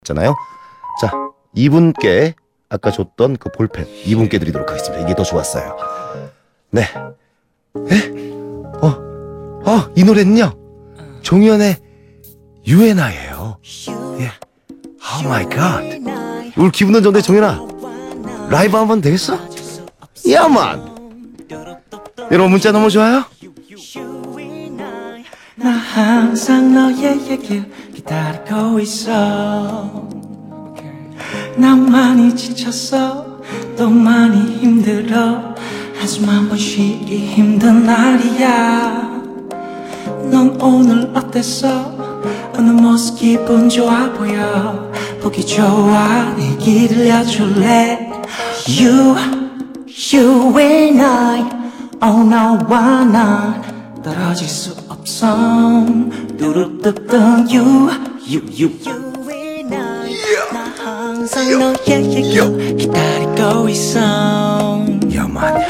잖아요. 자, 이분께 아까 줬던 그 볼펜 이분께 드리도록 하겠습니다. 이게 더 좋았어요. 네. 이 노래는요 종현의 You and I예요. 예. Oh my God. 오늘 기분은 좋은데 종현아 라이브 한번 되겠어? 야만. 여러분 문자 너무 좋아요. 나 항상 너의 얘길 기다리고 있어. 나 많이 지쳤어. 또 많이 힘들어. 한숨 한 번 쉬기 힘든 날이야. 넌 오늘 어땠어? 어느 모습 기분 좋아 보여. 보기 좋아 내 얘기 들려줄래? You and I oh 나와 난 떨어질 수 없어. 뚜루뚜뚜 You and I 나 항상 너의 얘기 기다리고 있어. 야만.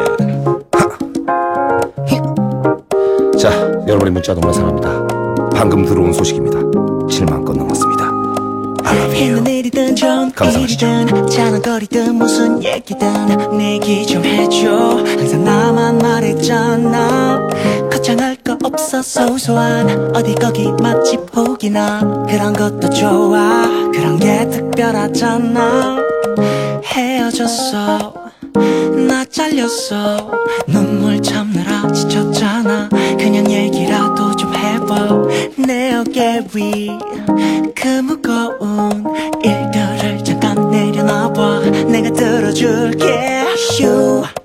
자, 여러분의 문자 정말 사랑합니다. 방금 들어온 소식입니다. 7만 건 넘었습니다. I love you. 감사하시죠. 자랑거리든 무슨 얘기든 내 얘기 좀 해줘. 항상 나만 말했잖아. 거창할 거 없어. 소소한 어디 거기 맛집 혹이나 그런 것도 좋아. 그런 게 특별하잖아. 헤어졌어. 나 잘렸어. 눈물 참느라 지쳤잖아. 그냥 얘기라도 좀 해봐. 내 어깨 위 그 무거운 일들을 잠깐 내려놔봐. 내가 들어줄게. You